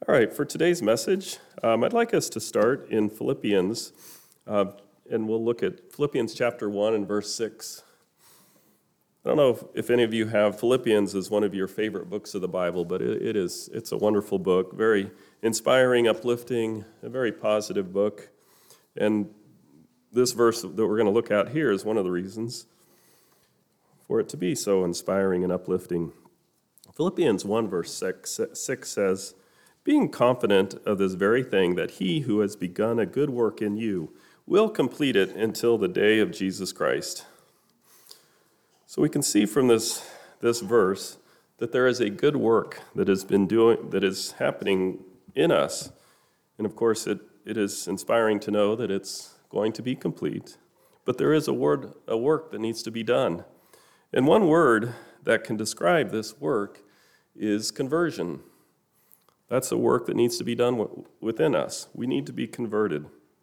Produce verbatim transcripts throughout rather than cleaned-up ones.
All right, for today's message, um, I'd like us to start in Philippians, uh, and we'll look at Philippians chapter one and verse six. I don't know if, if any of you have Philippians as one of your favorite books of the Bible, but it, it is, it's a wonderful book, very inspiring, uplifting, a very positive book. And this verse that we're going to look at here is one of the reasons for it to be so inspiring and uplifting. Philippians one verse six, six says, "Being confident of this very thing, that he who has begun a good work in you will complete it until the day of Jesus Christ." So we can see from this, this verse that there is a good work that has been doing that is happening in us. And of course it, it is inspiring to know that it's going to be complete. But there is a word a work that needs to be done. And one word that can describe this work is conversion. That's a work that needs to be done within us. We need to be converted.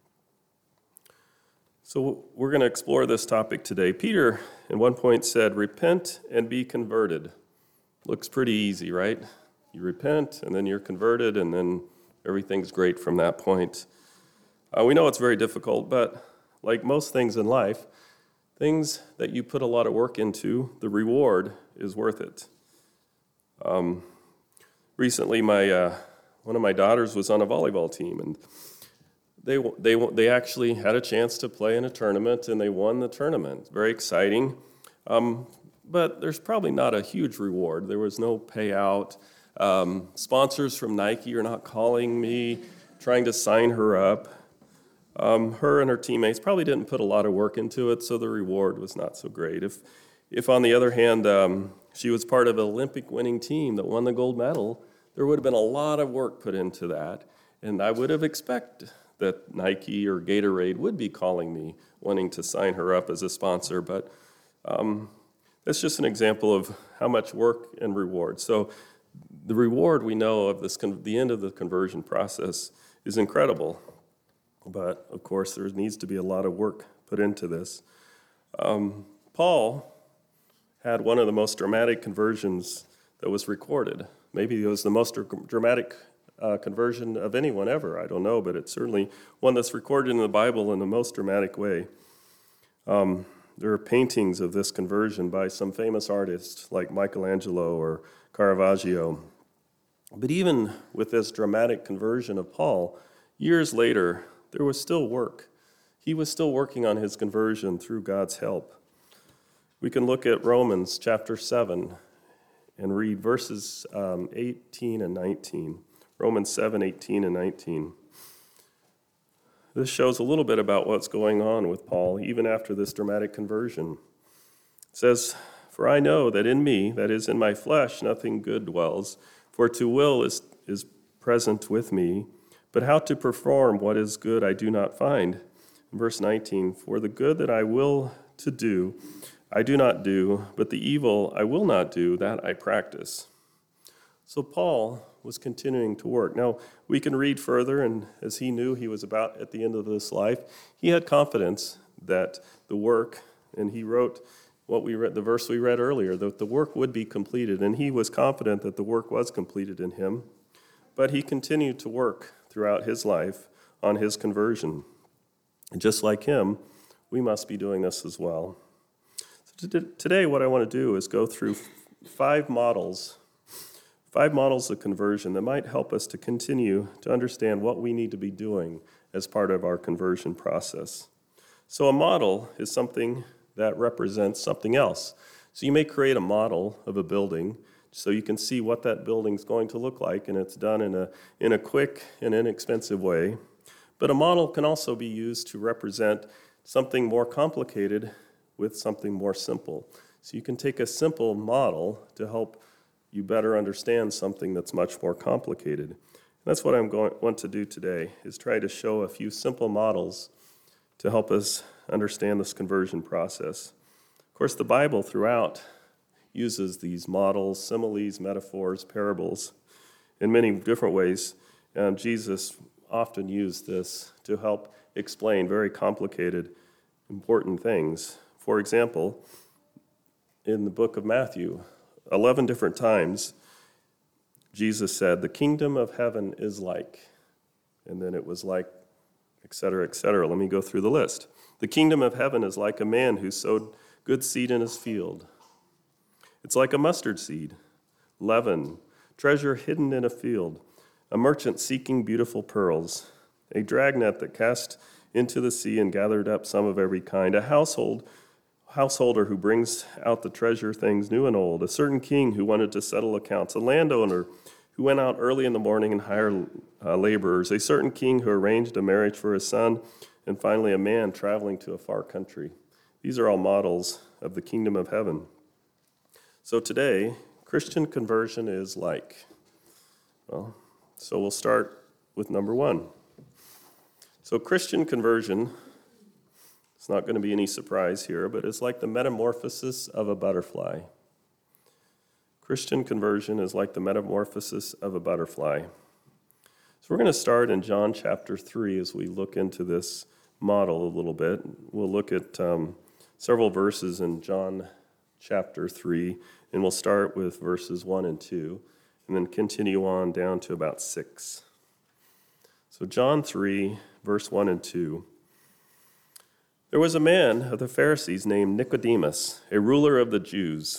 So we're going to explore this topic today. Peter, at one point, said, "Repent and be converted." Looks pretty easy, right? You repent, and then you're converted, and then everything's great from that point. Uh, we know it's very difficult, but like most things in life, things that you put a lot of work into, the reward is worth it. Um, recently, my uh, one of my daughters was on a volleyball team, and they they they actually had a chance to play in a tournament, and they won the tournament. Very exciting, um, but there's probably not a huge reward. There was no payout. Um, sponsors from Nike are not calling me, trying to sign her up. Um, her and her teammates probably didn't put a lot of work into it, so the reward was not so great. If, if on the other hand, um, she was part of an Olympic-winning team that won the gold medal, there would have been a lot of work put into that, and I would have expected that Nike or Gatorade would be calling me, wanting to sign her up as a sponsor, but um, that's just an example of how much work and reward. So the reward we know of this, con- the end of the conversion process is incredible. But, of course, there needs to be a lot of work put into this. Um, Paul had one of the most dramatic conversions that was recorded. Maybe it was the most dramatic uh, conversion of anyone ever. I don't know, but it's certainly one that's recorded in the Bible in the most dramatic way. Um, there are paintings of this conversion by some famous artists like Michelangelo or Caravaggio. But even with this dramatic conversion of Paul, years later, there was still work. He was still working on his conversion through God's help. We can look at Romans chapter seven and read verses um, eighteen and nineteen. Romans seven, eighteen and nineteen. This shows a little bit about what's going on with Paul, even after this dramatic conversion. It says, "For I know that in me, that is in my flesh, nothing good dwells, for to will is, is present with me, but how to perform what is good I do not find." Verse nineteen, "For the good that I will to do, I do not do, but the evil I will not do, that I practice." So Paul was continuing to work. Now, we can read further, and as he knew he was about at the end of this life, he had confidence that the work, and he wrote what we read, the verse we read earlier, that the work would be completed, and he was confident that the work was completed in him. But he continued to work throughout his life on his conversion. And just like him, we must be doing this as well. So today, what I want to do is go through five models, five models of conversion that might help us to continue to understand what we need to be doing as part of our conversion process. So a model is something that represents something else. So you may create a model of a building so you can see what that building's going to look like, and it's done in a in a quick and inexpensive way. But a model can also be used to represent something more complicated with something more simple. So you can take a simple model to help you better understand something that's much more complicated. And that's what I'm going want to do today, is try to show a few simple models to help us understand this conversion process. Of course, the Bible throughout uses these models, similes, metaphors, parables in many different ways. And Jesus often used this to help explain very complicated, important things. For example, in the book of Matthew, eleven different times, Jesus said, the kingdom of heaven is like, and then it was like, et cetera, et cetera. Let me go through the list. The kingdom of heaven is like a man who sowed good seed in his field. It's like a mustard seed, leaven, treasure hidden in a field, a merchant seeking beautiful pearls, a dragnet that cast into the sea and gathered up some of every kind, a household householder who brings out the treasure things new and old, a certain king who wanted to settle accounts, a landowner who went out early in the morning and hired uh, laborers, a certain king who arranged a marriage for his son, and finally a man traveling to a far country. These are all models of the kingdom of heaven. So today, Christian conversion is like. Well, so we'll start with number one. So Christian conversion, it's not going to be any surprise here, but it's like the metamorphosis of a butterfly. Christian conversion is like the metamorphosis of a butterfly. So we're going to start in John chapter three as we look into this model a little bit. We'll look at um, several verses in John chapter three, and we'll start with verses one and two, and then continue on down to about six. So John three, verse one and two. There was a man of the Pharisees named Nicodemus, a ruler of the Jews.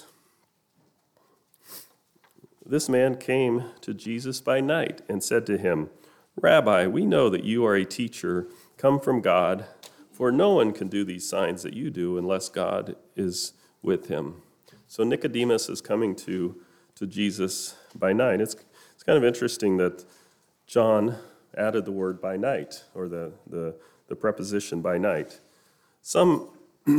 This man came to Jesus by night and said to him, Rabbi, we know that you are a teacher come from God, for no one can do these signs that you do unless God is with him. So Nicodemus is coming to, to Jesus by night. It's, it's kind of interesting that John added the word by night, or the, the, the preposition by night. Some,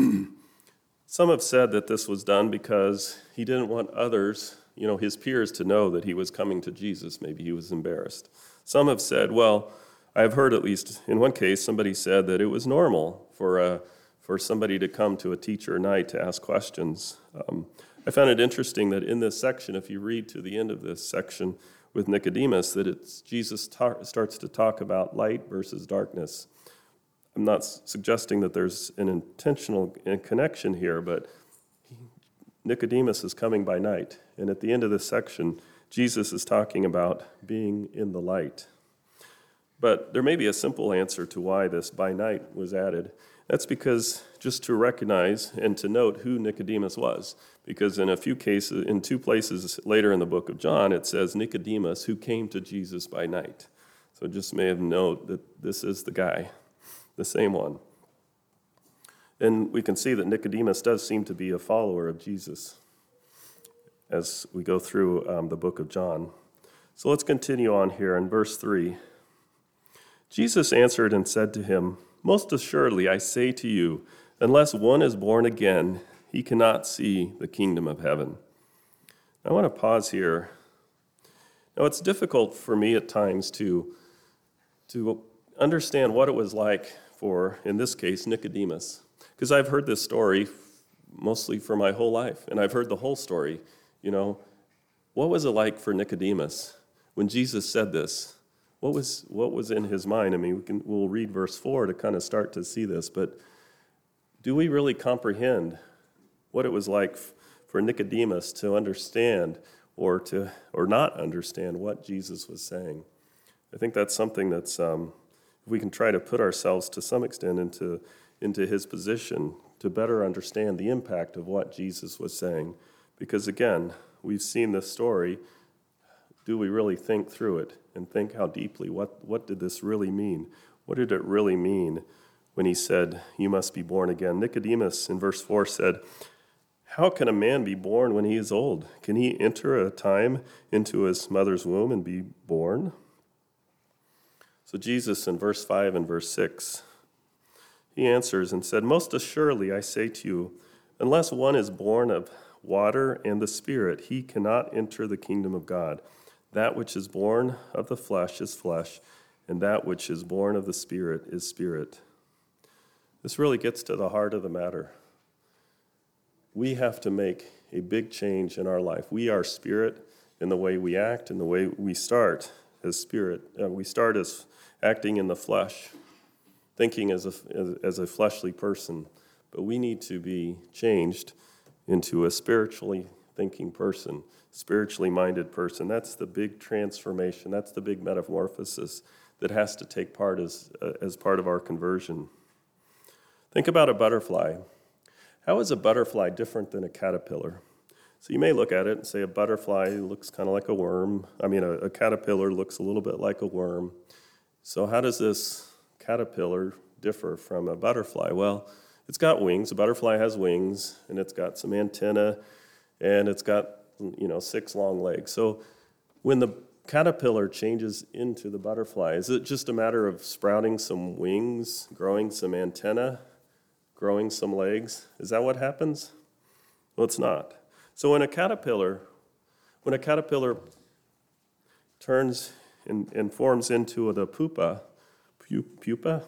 some have said that this was done because he didn't want others, you know, his peers to know that he was coming to Jesus. Maybe he was embarrassed. Some have said, well, I've heard at least in one case somebody said that it was normal for a, for somebody to come to a teacher at night to ask questions. Um, I found it interesting that in this section, if you read to the end of this section with Nicodemus, that it's Jesus tar- starts to talk about light versus darkness. I'm not s- suggesting that there's an intentional connection here, but Nicodemus is coming by night. And at the end of this section, Jesus is talking about being in the light. But there may be a simple answer to why this by night was added. That's because just to recognize and to note who Nicodemus was. Because in a few cases, in two places later in the book of John, it says Nicodemus who came to Jesus by night. So just may have note that this is the guy, the same one. And we can see that Nicodemus does seem to be a follower of Jesus as we go through um, the book of John. So let's continue on here in verse three. Jesus answered and said to him, Most assuredly I say to you, unless one is born again, he cannot see the kingdom of heaven. I want to pause here. Now it's difficult for me at times to, to understand what it was like for, in this case, Nicodemus. Because I've heard this story mostly for my whole life, and I've heard the whole story. You know, what was it like for Nicodemus when Jesus said this? What was what was in his mind? I mean, we can we'll read verse four to kind of start to see this, but do we really comprehend what it was like for Nicodemus to understand or to or not understand what Jesus was saying? I think that's something that's um, if we can try to put ourselves to some extent into into his position to better understand the impact of what Jesus was saying. Because again, we've seen this story. Do we really think through it and think how deeply, what, what did this really mean? What did it really mean when he said, you must be born again? Nicodemus in verse four said, how can a man be born when he is old? Can he enter a time into his mother's womb and be born? So Jesus in verse five and verse six, he answers and said, most assuredly I say to you, unless one is born of water and the Spirit, he cannot enter the kingdom of God. That which is born of the flesh is flesh, and that which is born of the Spirit is spirit. This really gets to the heart of the matter. We have to make a big change in our life. We are spirit in the way we act, in the way we start as spirit. Uh, we start as acting in the flesh, thinking as a, as, as a fleshly person, but we need to be changed into a spiritually thinking person, spiritually minded person. That's the big transformation. That's the big metamorphosis that has to take part as, uh, as part of our conversion. Think about a butterfly. How is a butterfly different than a caterpillar? So you may look at it and say a butterfly looks kind of like a worm. I mean, a, a caterpillar looks a little bit like a worm. So how does this caterpillar differ from a butterfly? Well, it's got wings. A butterfly has wings, and it's got some antennae, and it's got, you know, six long legs. So when the caterpillar changes into the butterfly, is it just a matter of sprouting some wings, growing some antennae, growing some legs? Is that what happens? Well, it's not. So when a caterpillar, when a caterpillar turns and, and forms into the pupa, pu- pupa,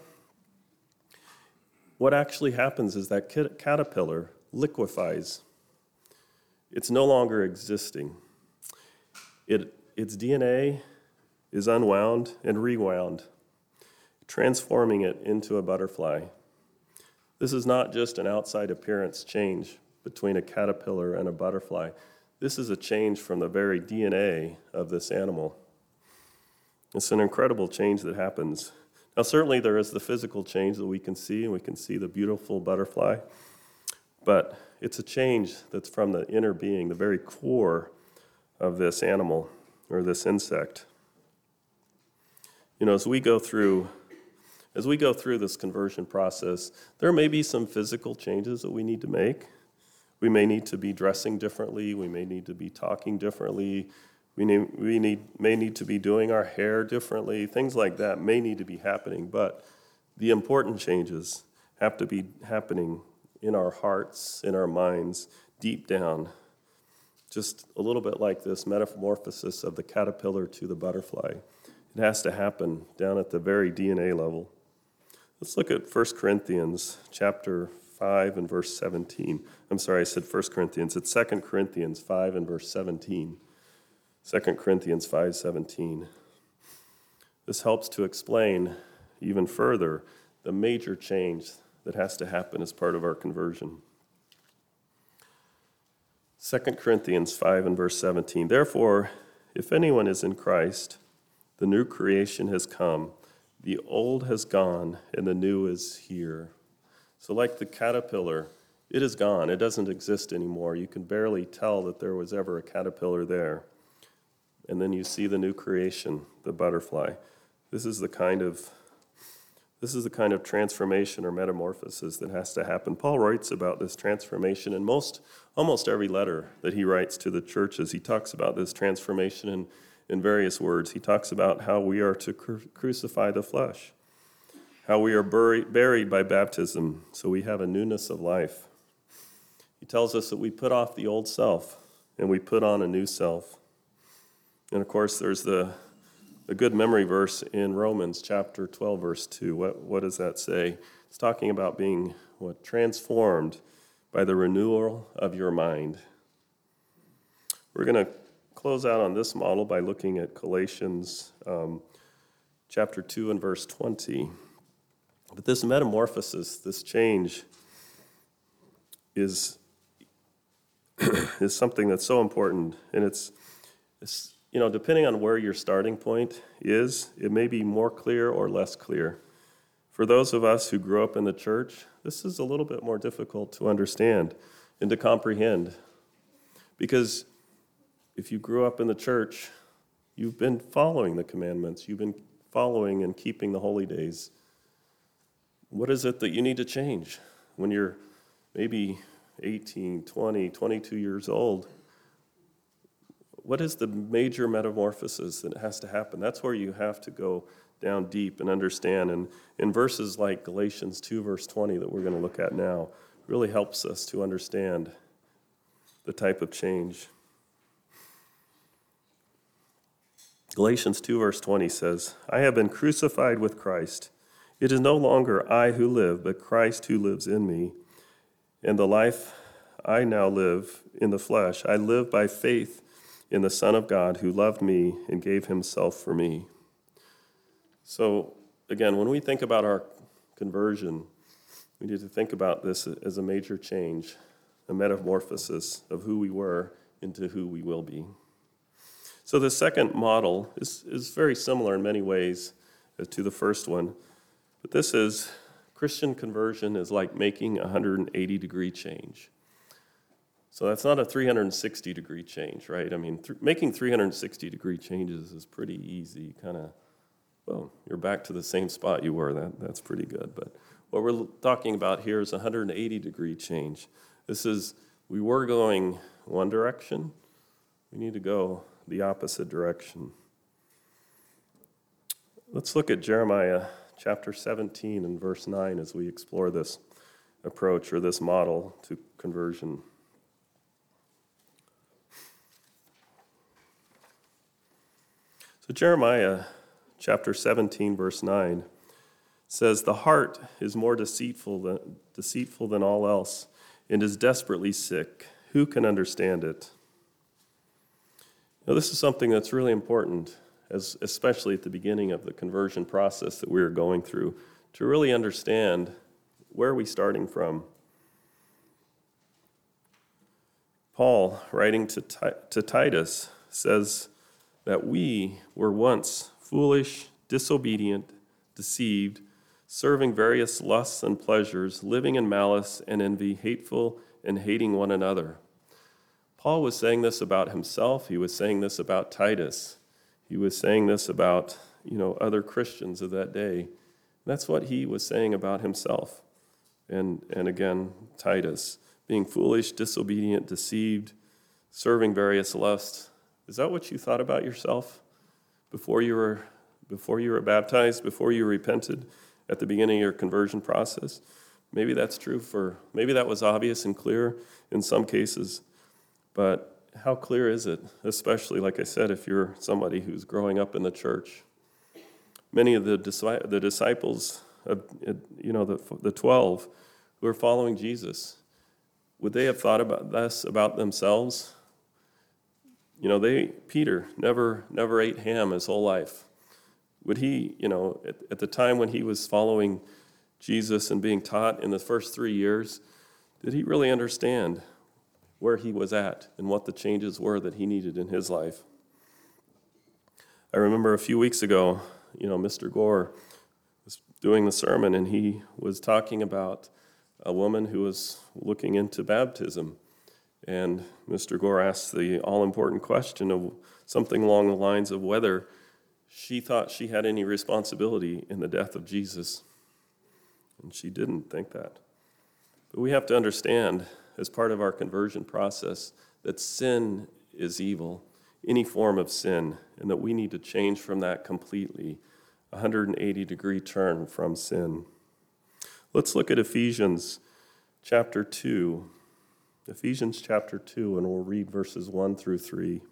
what actually happens is that caterpillar liquefies. It's no longer existing. It, its D N A is unwound and rewound, transforming it into a butterfly. This is not just an outside appearance change between a caterpillar and a butterfly. This is a change from the very D N A of this animal. It's an incredible change that happens. Now, certainly there is the physical change that we can see, and we can see the beautiful butterfly, but it's a change that's from the inner being, the very core of this animal or this insect. You know, as we go through, as we go through this conversion process, there may be some physical changes that we need to make. We may need to be dressing differently. We may need to be talking differently. We, need, we need, may need to be doing our hair differently. Things like that may need to be happening, but the important changes have to be happening in our hearts, in our minds, deep down. Just a little bit like this metamorphosis of the caterpillar to the butterfly. It has to happen down at the very D N A level. Let's look at First Corinthians chapter five and verse seventeen. I'm sorry, I said First Corinthians. It's Second Corinthians five and verse seventeen. Second Corinthians five seventeen. This helps to explain even further the major change that has to happen as part of our conversion. Second Corinthians five and verse seventeen. Therefore, if anyone is in Christ, the new creation has come. The old has gone, and the new is here. So like the caterpillar, it is gone. It doesn't exist anymore. You can barely tell that there was ever a caterpillar there. And then you see the new creation, the butterfly. This is the kind of this is the kind of transformation or metamorphosis that has to happen. Paul writes about this transformation in most almost every letter that he writes to the churches. He talks about this transformation in, in various words. He talks about how we are to cru- crucify the flesh, how we are buried, buried by baptism, so we have a newness of life. He tells us that we put off the old self and we put on a new self. And of course, there's the a good memory verse in Romans chapter twelve, verse two. What, what does that say? It's talking about being what transformed by the renewal of your mind. We're going to close out on this model by looking at Galatians um, chapter two and verse twenty. But this metamorphosis, this change, is is something that's so important, and it's it's. You know, depending on where your starting point is, it may be more clear or less clear. For those of us who grew up in the church, this is a little bit more difficult to understand and to comprehend. Because if you grew up in the church, you've been following the commandments. You've been following and keeping the holy days. What is it that you need to change when you're maybe eighteen, twenty, twenty-two years old? What is the major metamorphosis that has to happen? That's where you have to go down deep and understand. And in verses like Galatians two, verse twenty, that we're going to look at now, really helps us to understand the type of change. Galatians two, verse twenty says, I have been crucified with Christ. It is no longer I who live, but Christ who lives in me. And the life I now live in the flesh, I live by faith in the Son of God who loved me and gave himself for me. So again, when we think about our conversion, we need to think about this as a major change, a metamorphosis of who we were into who we will be. So the second model is, is very similar in many ways to the first one. But this is, Christian conversion is like making a one hundred eighty degree change. So that's not a three hundred sixty degree change, right? I mean, th- making three hundred sixty degree changes is pretty easy. Kind of, well, you're back to the same spot you were. That That's pretty good. But what we're talking about here is a one hundred eighty degree change. This is, we were going one direction. We need to go the opposite direction. Let's look at Jeremiah chapter seventeen and verse nine as we explore this approach or this model to conversion. So Jeremiah chapter seventeen, verse nine says, "The heart is more deceitful than, deceitful than all else and is desperately sick. Who can understand it?" Now, this is something that's really important, as especially at the beginning of the conversion process that we are going through, to really understand where are we starting from. Paul, writing to, to Titus, says that we were once foolish, disobedient, deceived, serving various lusts and pleasures, living in malice and envy, hateful and hating one another. Paul was saying this about himself. He was saying this about Titus. He was saying this about, you know, other Christians of that day. That's what he was saying about himself. And, and again, Titus, being foolish, disobedient, deceived, serving various lusts. Is that what you thought about yourself before you were before you were baptized, before you repented at the beginning of your conversion process? Maybe that's true for, maybe that was obvious and clear in some cases, but how clear is it? Especially, like I said, if you're somebody who's growing up in the church. Many of the the disciples, of, you know, the the twelve who are following Jesus, would they have thought about this about themselves? You know, they Peter never never ate ham his whole life. Would he, you know, at, at the time when he was following Jesus and being taught in the first three years, did he really understand where he was at and what the changes were that he needed in his life? I remember a few weeks ago, you know, Mister Gore was doing the sermon, and he was talking about a woman who was looking into baptism. And Mister Gore asked the all-important question of something along the lines of whether she thought she had any responsibility in the death of Jesus. And she didn't think that. But we have to understand, as part of our conversion process, that sin is evil, any form of sin, and that we need to change from that completely, a one hundred eighty degree turn from sin. Let's look at Ephesians chapter two. Ephesians chapter two, and we'll read verses one through three.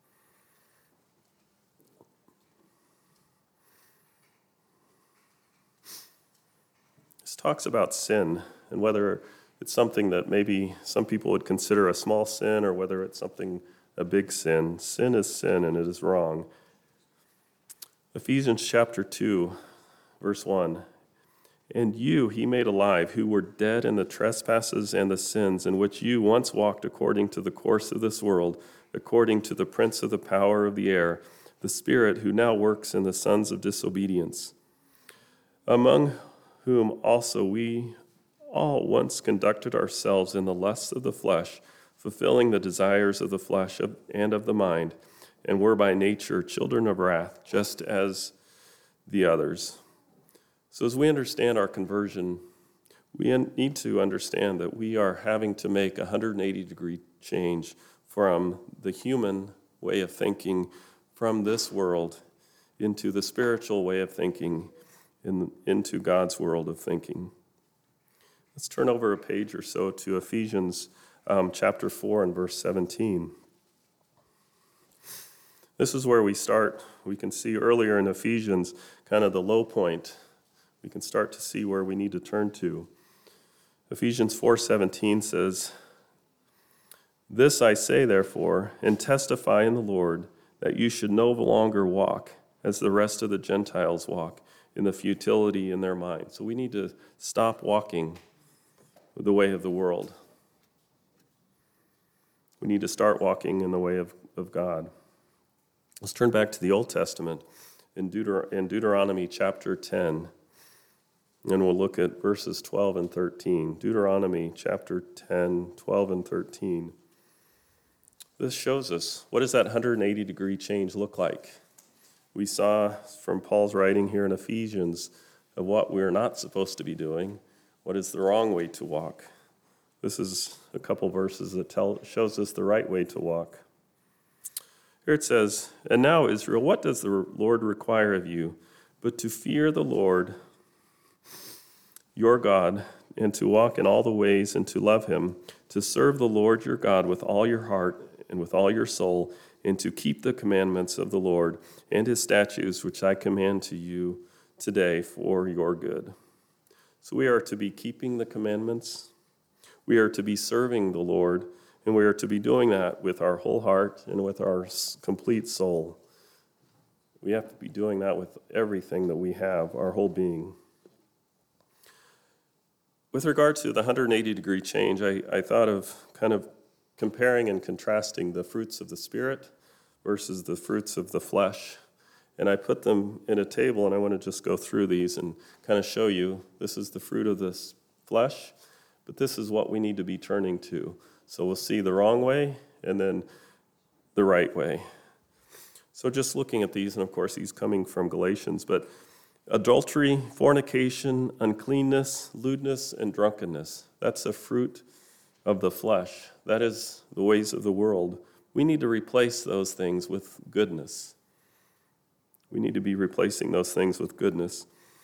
This talks about sin and whether it's something that maybe some people would consider a small sin or whether it's something, a big sin. Sin is sin, and it is wrong. Ephesians chapter two, verse one. "And you he made alive, who were dead in the trespasses and the sins in which you once walked according to the course of this world, according to the prince of the power of the air, the spirit who now works in the sons of disobedience, among whom also we all once conducted ourselves in the lusts of the flesh, fulfilling the desires of the flesh and of the mind, and were by nature children of wrath, just as the others." So as we understand our conversion, we need to understand that we are having to make a one hundred eighty degree change from the human way of thinking, from this world, into the spiritual way of thinking, in, into God's world of thinking. Let's turn over a page or so to Ephesians um, chapter four and verse seventeen. This is where we start. We can see earlier in Ephesians kind of the low point. We can start to see where we need to turn to. Ephesians four seventeen says, "This I say, therefore, and testify in the Lord, that you should no longer walk as the rest of the Gentiles walk, in the futility in their mind." So we need to stop walking the way of the world. We need to start walking in the way of, of God. Let's turn back to the Old Testament in, Deuter- in Deuteronomy chapter ten, and we'll look at verses twelve and thirteen. Deuteronomy chapter ten, twelve and thirteen. This shows us, what does that one hundred eighty degree change look like? We saw from Paul's writing here in Ephesians of what we're not supposed to be doing, what is the wrong way to walk. This is a couple verses that tell shows us the right way to walk. Here it says, "And now, Israel, what does the Lord require of you but to fear the Lord your God, and to walk in all the ways and to love him, to serve the Lord your God with all your heart and with all your soul, and to keep the commandments of the Lord and his statutes, which I command to you today for your good." So we are to be keeping the commandments. We are to be serving the Lord, and we are to be doing that with our whole heart and with our complete soul. We have to be doing that with everything that we have, our whole being. With regard to the one hundred eighty degree change, I, I thought of kind of comparing and contrasting the fruits of the Spirit versus the fruits of the flesh. And I put them in a table, and I want to just go through these and kind of show you this is the fruit of this flesh, but this is what we need to be turning to. So we'll see the wrong way and then the right way. So just looking at these, and of course he's coming from Galatians, but adultery, fornication, uncleanness, lewdness, and drunkenness. That's a fruit of the flesh. That is the ways of the world. We need to replace those things with goodness. We need to be replacing those things with goodness.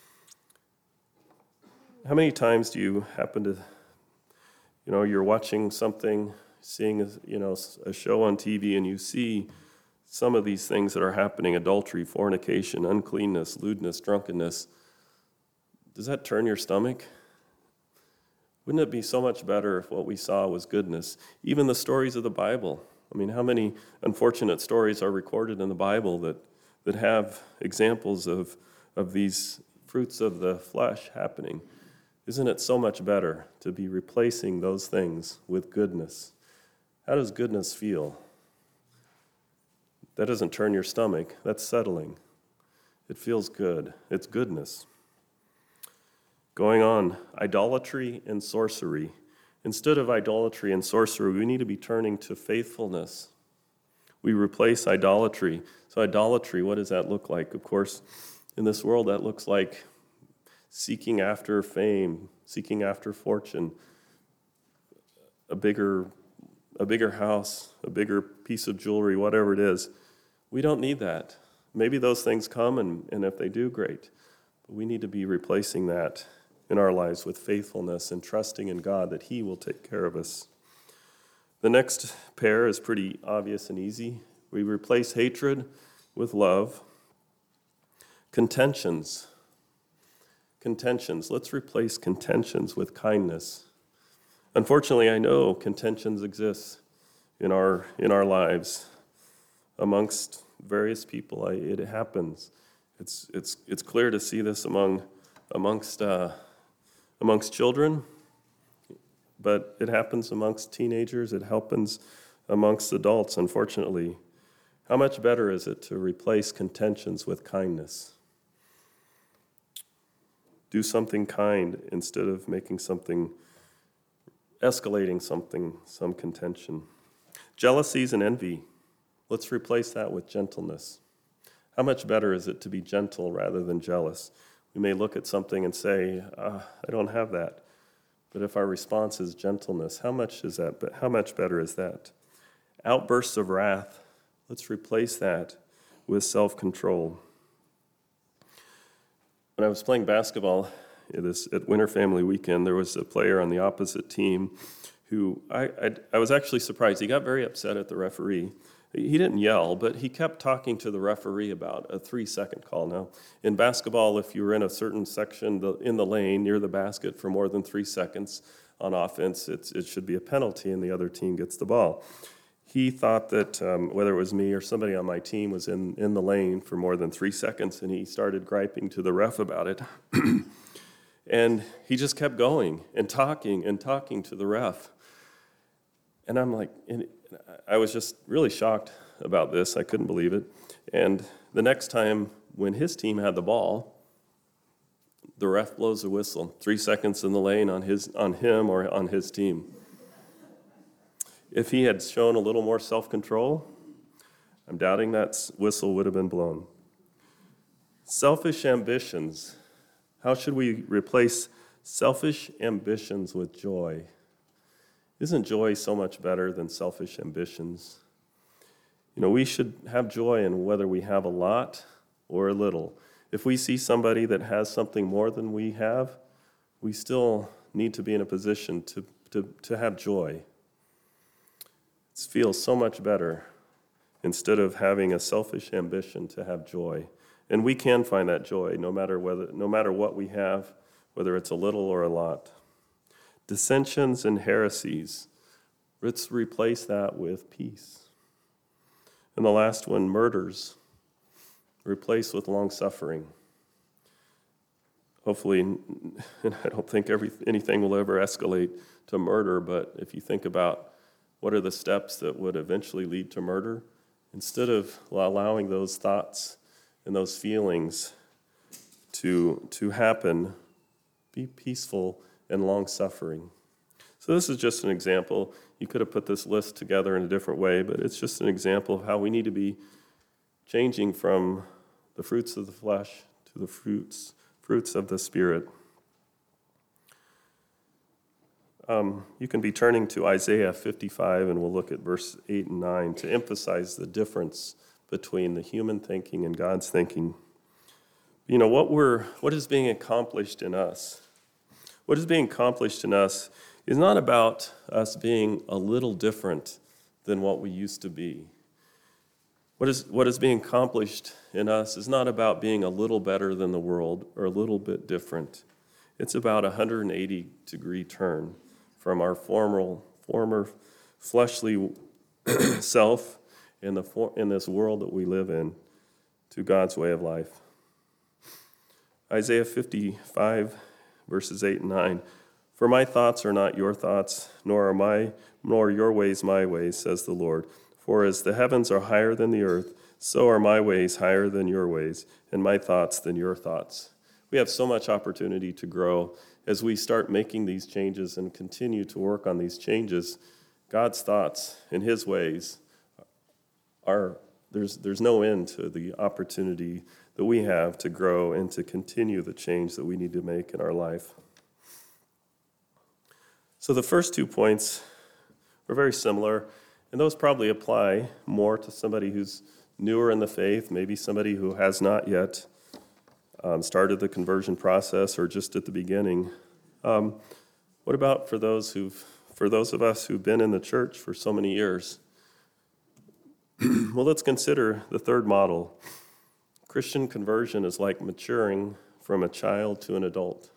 How many times do you happen to, you know, you're watching something, seeing a, you know, a show on T V, and you see some of these things that are happening: adultery, fornication, uncleanness, lewdness, drunkenness. Does that turn your stomach? Wouldn't it be so much better if what we saw was goodness? Even the stories of the Bible. I mean, how many unfortunate stories are recorded in the Bible that, that have examples of, of these fruits of the flesh happening? Isn't it so much better to be replacing those things with goodness? How does goodness feel? That doesn't turn your stomach. That's settling. It feels good. It's goodness. Going on, idolatry and sorcery. Instead of idolatry and sorcery, we need to be turning to faithfulness. We replace idolatry. So idolatry, what does that look like? Of course, in this world, that looks like seeking after fame, seeking after fortune, a bigger, a bigger house, a bigger piece of jewelry, whatever it is. We don't need that. Maybe those things come, and, and if they do, great. But we need to be replacing that in our lives with faithfulness and trusting in God that he will take care of us. The next pair is pretty obvious and easy. We replace hatred with love. Contentions. Contentions. Let's replace contentions with kindness. Unfortunately, I know contentions exist in our in our lives amongst various people. I, it happens. It's it's it's clear to see this among amongst uh, amongst children, but it happens amongst teenagers. It happens amongst adults. Unfortunately, how much better is it to replace contentions with kindness? Do something kind instead of making something, escalating something, some contention. Jealousies and envy. Let's replace that with gentleness. How much better is it to be gentle rather than jealous? We may look at something and say, ah, I don't have that. But if our response is gentleness, how much is that? But how much better is that? Outbursts of wrath. Let's replace that with self-control. When I was playing basketball at, this, at Winter Family Weekend, there was a player on the opposite team who I, I, I was actually surprised. He got very upset at the referee. He didn't yell, but he kept talking to the referee about a three-second call. Now, in basketball, if you were in a certain section in the lane near the basket for more than three seconds on offense, it's, it should be a penalty, and the other team gets the ball. He thought that um, whether it was me or somebody on my team was in, in the lane for more than three seconds, and he started griping to the ref about it. And he just kept going and talking and talking to the ref. And I'm like, and I was just really shocked about this. I couldn't believe it. And the next time when his team had the ball, the ref blows a whistle, three seconds in the lane on his on him or on his team. If he had shown a little more self-control, I'm doubting that whistle would have been blown. Selfish ambitions. How should we replace selfish ambitions with joy? Isn't joy so much better than selfish ambitions? You know, we should have joy in whether we have a lot or a little. If we see somebody that has something more than we have, we still need to be in a position to, to, to have joy. It feels so much better instead of having a selfish ambition to have joy. And we can find that joy no matter whether, no matter what we have, whether it's a little or a lot. Dissensions and heresies. Let's replace that with peace. And the last one, murders. Replace with long-suffering. Hopefully, and I don't think every, anything will ever escalate to murder, but if you think about what are the steps that would eventually lead to murder, instead of allowing those thoughts and those feelings to, to happen, be peaceful and long-suffering. So this is just an example. You could have put this list together in a different way, but it's just an example of how we need to be changing from the fruits of the flesh to the fruits fruits of the Spirit. Um, you can be turning to Isaiah fifty-five, and we'll look at verse eight and nine to emphasize the difference between the human thinking and God's thinking. You know, what we're what is being accomplished in us, what is being accomplished in us is not about us being a little different than what we used to be. What is, what is being accomplished in us is not about being a little better than the world or a little bit different. It's about a one hundred eighty degree turn from our former, former fleshly self in, the for, in this world that we live in to God's way of life. Isaiah fifty-five, verses eight and nine. For my thoughts are not your thoughts, nor are my nor your ways my ways, says the Lord. For as the heavens are higher than the earth, so are my ways higher than your ways, and my thoughts than your thoughts. We have so much opportunity to grow as we start making these changes and continue to work on these changes. God's thoughts and his ways are, there's, there's no end to the opportunity that we have to grow and to continue the change that we need to make in our life. So the first two points are very similar. And those probably apply more to somebody who's newer in the faith, maybe somebody who has not yet um, started the conversion process or just at the beginning. Um, what about for those who've, for those of us who've been in the church for so many years? Well, let's consider the third model. Christian conversion is like maturing from a child to an adult.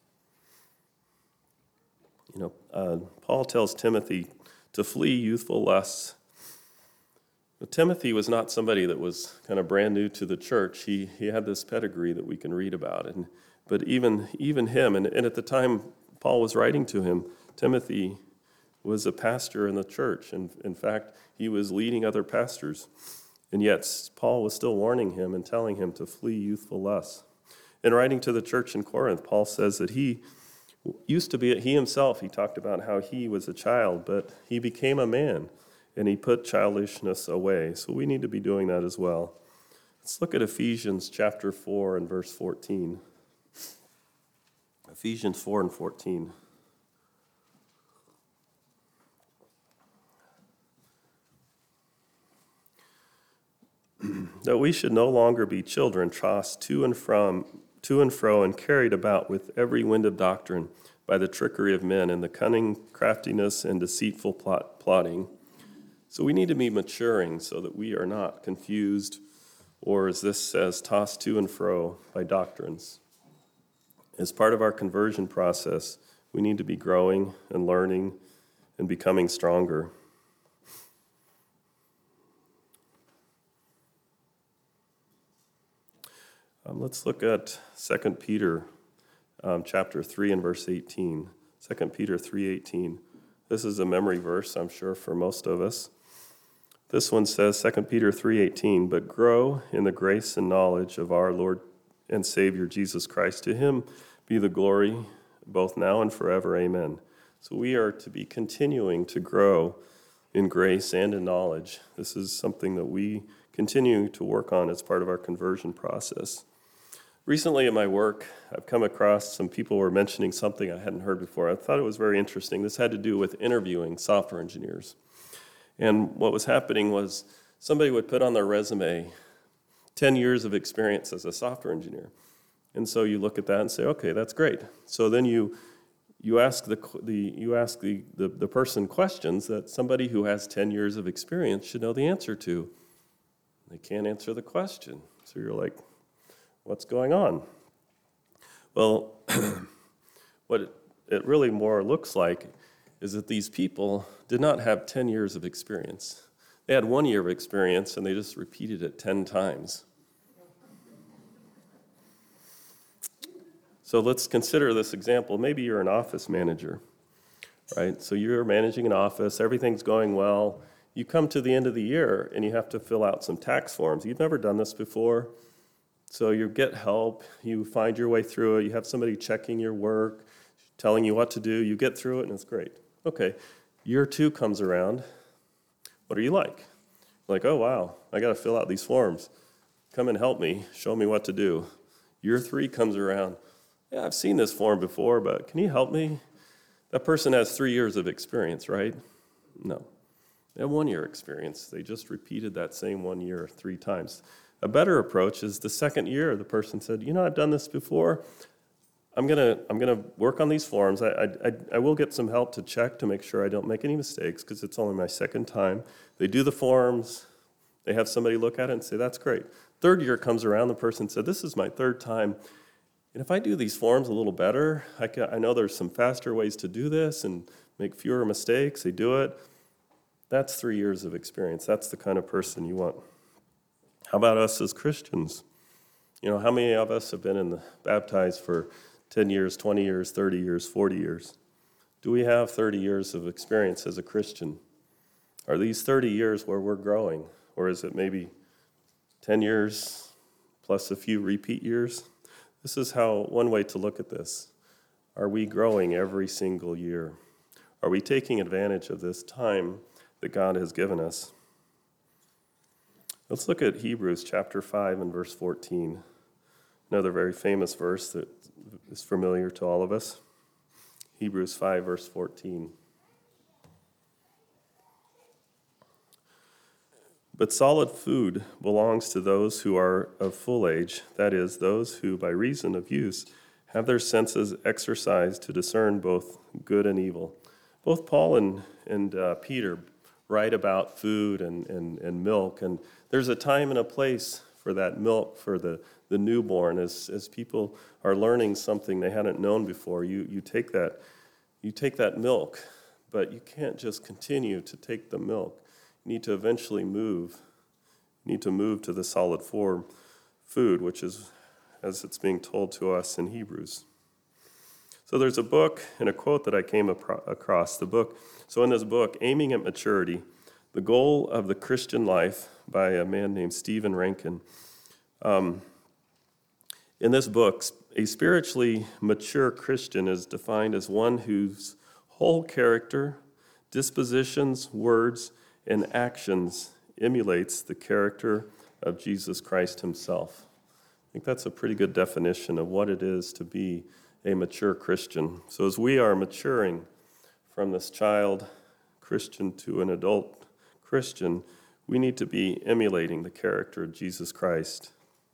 You know, uh, Paul tells Timothy to flee youthful lusts. But Timothy was not somebody that was kind of brand new to the church. He he had this pedigree that we can read about. And but even even him, and, and at the time Paul was writing to him, Timothy was a pastor in the church. And in fact, he was leading other pastors. And yet Paul was still warning him and telling him to flee youthful lusts. In writing to the church in Corinth, Paul says that he used to be, he himself, he talked about how he was a child, but he became a man, and he put childishness away. So we need to be doing that as well. Let's look at Ephesians chapter four and verse fourteen. Ephesians four and fourteen. That we should no longer be children tossed to and from to and fro and carried about with every wind of doctrine by the trickery of men and the cunning craftiness and deceitful plot, plotting. So we need to be maturing so that we are not confused or, as this says, tossed to and fro by doctrines. As part of our conversion process, we need to be growing and learning and becoming stronger. Um, let's look at Second Peter um, chapter three and verse eighteen. Second Peter three eighteen. This is a memory verse, I'm sure, for most of us. This one says, Second Peter three eighteen, but grow in the grace and knowledge of our Lord and Savior Jesus Christ. To him be the glory both now and forever. Amen. So we are to be continuing to grow in grace and in knowledge. This is something that we continue to work on as part of our conversion process. Recently at my work, I've come across some people were mentioning something I hadn't heard before. I thought it was very interesting. This had to do with interviewing software engineers. And what was happening was somebody would put on their resume ten years of experience as a software engineer. And so you look at that and say, okay, that's great. So then you you ask the the you ask the, the, the person questions that somebody who has ten years of experience should know the answer to. They can't answer the question. So you're like, what's going on? Well, what it, it really more looks like is that these people did not have ten years of experience. They had one year of experience, and they just repeated it ten times. So let's consider this example. Maybe you're an office manager, right? So you're managing an office, everything's going well. You come to the end of the year, and you have to fill out some tax forms. You've never done this before. So you get help, you find your way through it, you have somebody checking your work, telling you what to do, you get through it, and it's great. Okay, year two comes around. What are you like? Like, oh, wow, I got to fill out these forms. Come and help me, show me what to do. Year three comes around. Yeah, I've seen this form before, but can you help me? That person has three years of experience, right? No. They have one year experience. They just repeated that same one year three times. A better approach is the second year, the person said, you know, I've done this before. I'm gonna I'm gonna work on these forms. I, I, I will get some help to check to make sure I don't make any mistakes because it's only my second time. They do the forms. They have somebody look at it and say, that's great. Third year comes around, the person said, this is my third time. And if I do these forms a little better, I, can, I know there's some faster ways to do this and make fewer mistakes. They do it. That's three years of experience. That's the kind of person you want. How about us as Christians? You know, how many of us have been in the, baptized for ten years, twenty years, thirty years, forty years? Do we have thirty years of experience as a Christian? Are these thirty years where we're growing? Or is it maybe ten years plus a few repeat years? This is how one way to look at this. Are we growing every single year? Are we taking advantage of this time that God has given us? Let's look at Hebrews chapter five and verse fourteen. Another very famous verse that is familiar to all of us. Hebrews five, verse fourteen. But solid food belongs to those who are of full age, that is, those who, by reason of use, have their senses exercised to discern both good and evil. Both Paul and, and uh, Peter write about food and, and, and milk, and there's a time and a place for that milk for the, the newborn. As, as people are learning something they hadn't known before, you, you, take that, you take that milk, but you can't just continue to take the milk. You need to eventually move. You need to move to the solid form food, which is as it's being told to us in Hebrews. So there's a book and a quote that I came across. The book. So in this book, Aiming at Maturity, the Goal of the Christian Life by a man named Stephen Rankin. Um, in this book, a spiritually mature Christian is defined as one whose whole character, dispositions, words, and actions emulates the character of Jesus Christ himself. I think that's a pretty good definition of what it is to be a mature Christian. So as we are maturing from this child Christian to an adult Christian, we need to be emulating the character of Jesus Christ.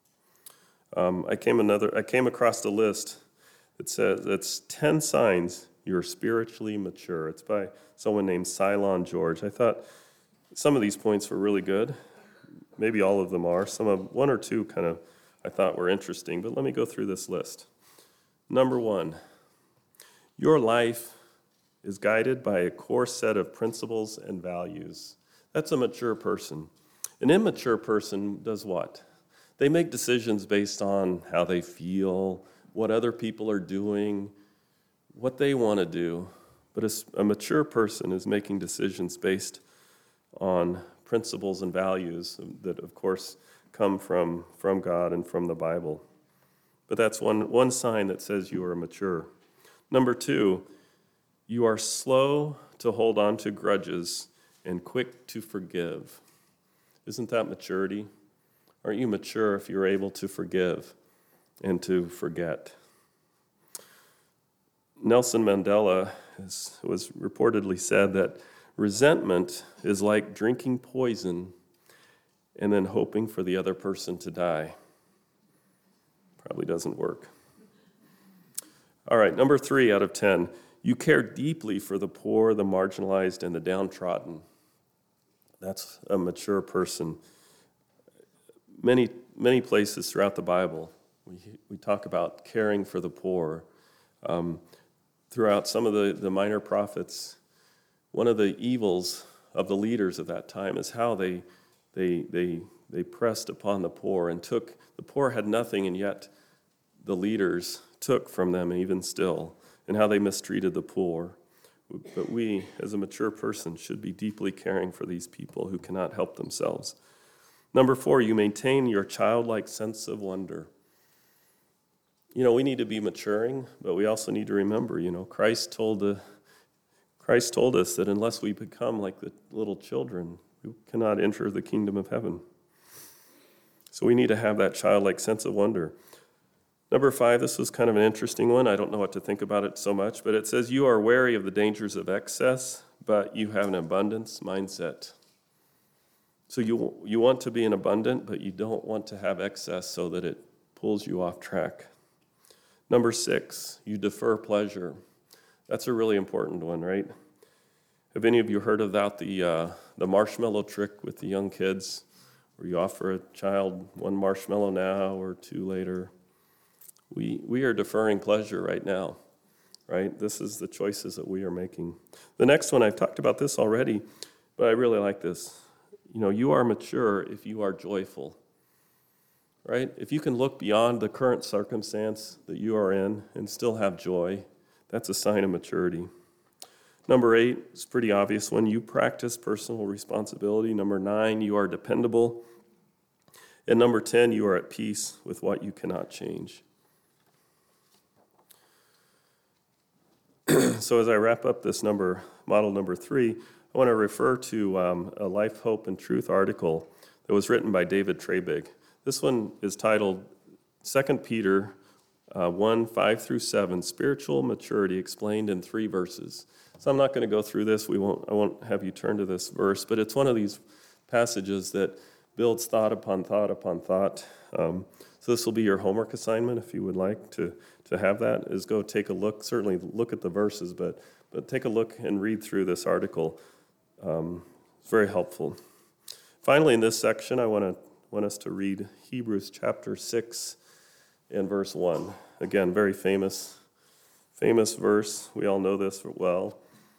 Um, I came another. I came across a list that says it's ten signs you're spiritually mature. It's by someone named Cylon George. I thought some of these points were really good. Maybe all of them are. Some of one or two kind of I thought were interesting, but let me go through this list. Number one, your life is guided by a core set of principles and values. That's a mature person. An immature person does what? They make decisions based on how they feel, what other people are doing, what they want to do. But a, a mature person is making decisions based on principles and values that, of course, come from, from God and from the Bible. But that's one, one sign that says you are mature. Number two, you are slow to hold on to grudges and quick to forgive. Isn't that maturity? Aren't you mature if you're able to forgive and to forget? Nelson Mandela has, was reportedly said that resentment is like drinking poison and then hoping for the other person to die. Probably doesn't work. All right, number three out of ten. You care deeply for the poor, the marginalized, and the downtrodden. That's a mature person. Many, many places throughout the Bible, we, we talk about caring for the poor. Um, throughout some of the, the minor prophets, one of the evils of the leaders of that time is how they, they, they, they pressed upon the poor and took, the poor had nothing, and yet the leaders took from them even still, and how they mistreated the poor. But we, as a mature person, should be deeply caring for these people who cannot help themselves. Number four, you maintain your childlike sense of wonder. You know, we need to be maturing, but we also need to remember, you know, Christ told the Christ told us that unless we become like the little children, we cannot enter the kingdom of heaven. So we need to have that childlike sense of wonder. Number five, this was kind of an interesting one. I don't know what to think about it so much, but it says, you are wary of the dangers of excess, but you have an abundance mindset. So you, you want to be an abundant, but you don't want to have excess so that it pulls you off track. Number six, you defer pleasure. That's a really important one, right? Have any of you heard about the, uh, the marshmallow trick with the young kids, where you offer a child one marshmallow now or two later? We we are deferring pleasure right now, right? This is the choices that we are making. The next one, I've talked about this already, but I really like this. You know, you are mature if you are joyful, right? If you can look beyond the current circumstance that you are in and still have joy, that's a sign of maturity. Number eight, it's a pretty obvious one. You practice personal responsibility. Number nine, you are dependable. And number ten, you are at peace with what you cannot change. So as I wrap up this number, model number three, I want to refer to um, a Life, Hope, and Truth article that was written by David Trebig. This one is titled Second Peter uh, one, five through seven, Spiritual Maturity Explained in Three Verses. So I'm not going to go through this. We won't. I won't have you turn to this verse, but it's one of these passages that builds thought upon thought upon thought. Um, so this will be your homework assignment, if you would like to, to have that, is go take a look, certainly look at the verses, but, but take a look and read through this article. Um, it's very helpful. Finally, in this section, I want to want us to read Hebrews chapter six and verse one. Again, very famous, famous verse. We all know this well.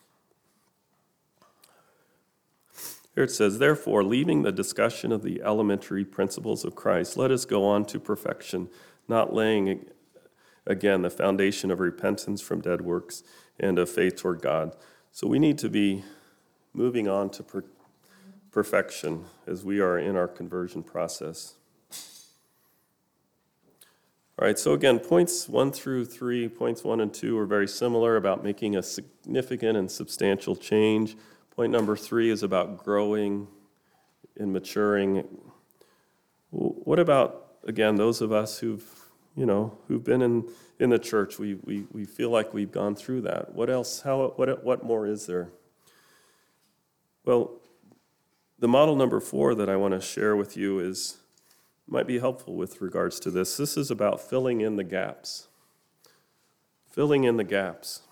Here it says, therefore, leaving the discussion of the elementary principles of Christ, let us go on to perfection, not laying again the foundation of repentance from dead works and of faith toward God. So we need to be moving on to per- perfection as we are in our conversion process. All right, so again, points one through three, points one and two are very similar about making a significant and substantial change. Point number three is about growing and maturing. What about, again, those of us who've, you know, who've been in, in the church? We, we we feel like we've gone through that. What else? How? What what more is there? Well, the model number four that I want to share with you is might be helpful with regards to this. This is about filling in the gaps. Filling in the gaps.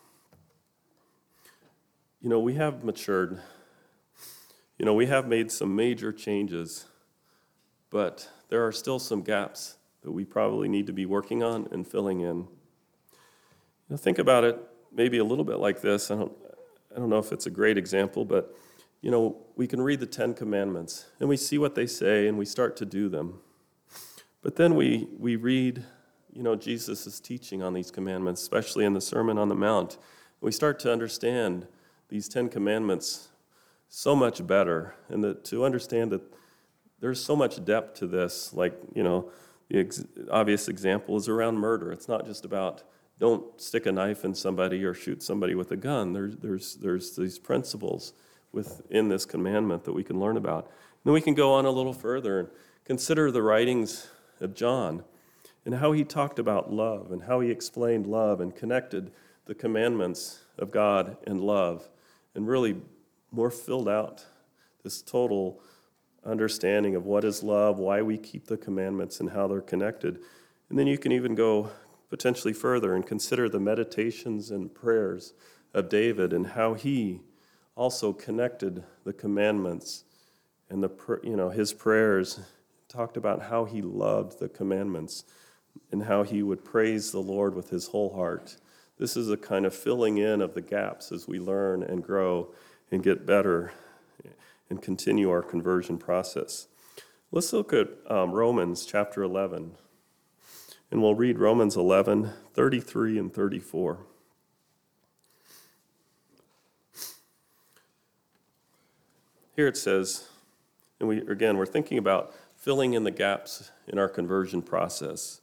You know, we have matured. You know, we have made some major changes, but there are still some gaps that we probably need to be working on and filling in. You know, think about it maybe a little bit like this. I don't, I don't know if it's a great example, but, you know, we can read the Ten Commandments, and we see what they say, and we start to do them. But then we, we read, you know, Jesus' teaching on these commandments, especially in the Sermon on the Mount. We start to understand these Ten Commandments so much better, and that to understand that there's so much depth to this. Like, you know, the ex- obvious example is around murder. It's not just about don't stick a knife in somebody or shoot somebody with a gun. There's there's there's these principles within this commandment that we can learn about. And then we can go on a little further and consider the writings of John and how he talked about love and how he explained love and connected the commandments of God and love, and really more filled out this total understanding of what is love, why we keep the commandments, and how they're connected. And then you can even go potentially further and consider the meditations and prayers of David and how he also connected the commandments and the you know his prayers talked about how he loved the commandments and how he would praise the Lord with his whole heart. This is a kind of filling in of the gaps as we learn and grow and get better and continue our conversion process. Let's look at um, Romans chapter eleven, and we'll read Romans eleven, thirty-three and thirty-four. Here it says, and we again, we're thinking about filling in the gaps in our conversion process.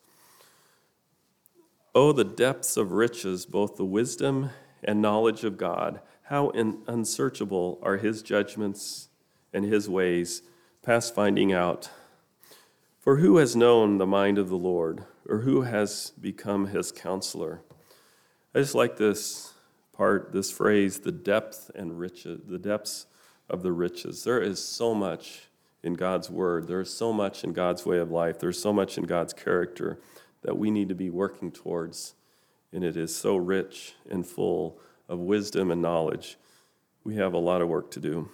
Oh, the depths of riches, both the wisdom and knowledge of God. How in, unsearchable are his judgments and his ways, past finding out. For who has known the mind of the Lord, or who has become his counselor? I just like this part, this phrase, the depth and riches, the depths of the riches. There is so much in God's word. There is so much in God's way of life. There's so much in God's character that we need to be working towards. And it is so rich and full of wisdom and knowledge. We have a lot of work to do.